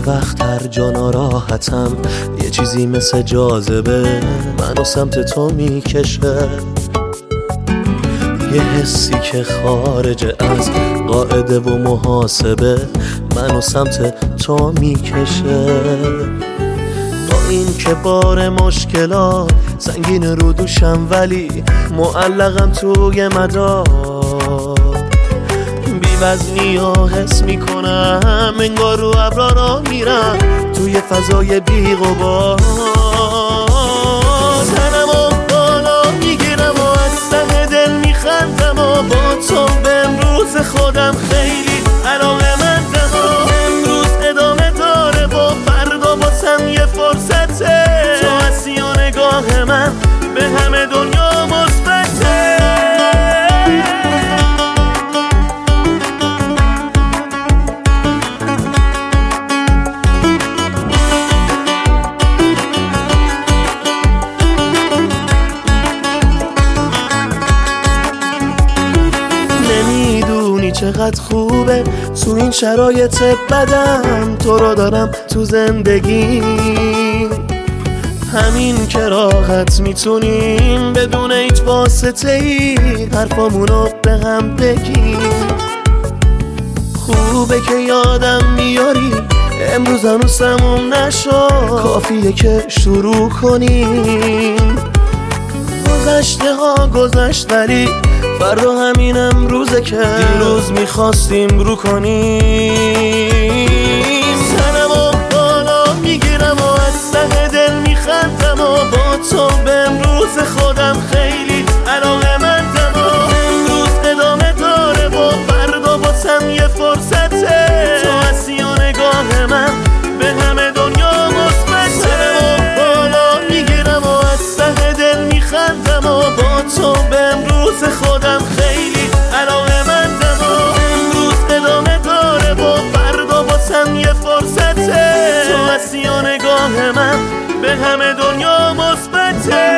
وقت هر جا ناراحتم یه چیزی مثل جاذبه منو سمت تو میکشه، یه حسی که خارج از قاعده و محاسبه منو سمت تو میکشه. با این که بار مشکلات سنگین رو دوشم ولی معلقم توی مدار، بی‌وزنی ها حس میکنم انگار رو ابرا راه میرم توی فضای بی غبار. سرمو بالا میگیرم و از ته دل میخندم و با تو به امروز خودم خیلی علاقه‌مندم و امروز ادامه داره و فردا باسم یه فرصته، تو هستی و نگاه من به همه دنیا مثبته. نمیدونی چقدر خوبه تو این شرایط بدم تو رو دارم تو زندگی، همین که راحت میتونیم بدون هیچ واسطه ای حرفامونو به هم بگیم. خوبه که یادم میاری امروز هنوز تموم نشد، کافیه که شروع کنیم. گذشته ها گذشت ولی فردا همین امروزه که دیروز میخواستیم رو کنیم. سرمو بالا میگیرم و از ته دل میخندم و با تو به امروز خودم خیلی علاقه‌مندم و امروز ادامه داره و فردا باسم یه فرصته، تو هستی و نگاه من به همه دنیا مثبته. سرمو بالا میگیرم و از ته دل میخندم و با تو به امروز خودم خیلی علاقه‌مندم و امروز ادامه داره و فردا باسم یه فرصته، تو هستی و نگاه من به همه دنیا مثبته.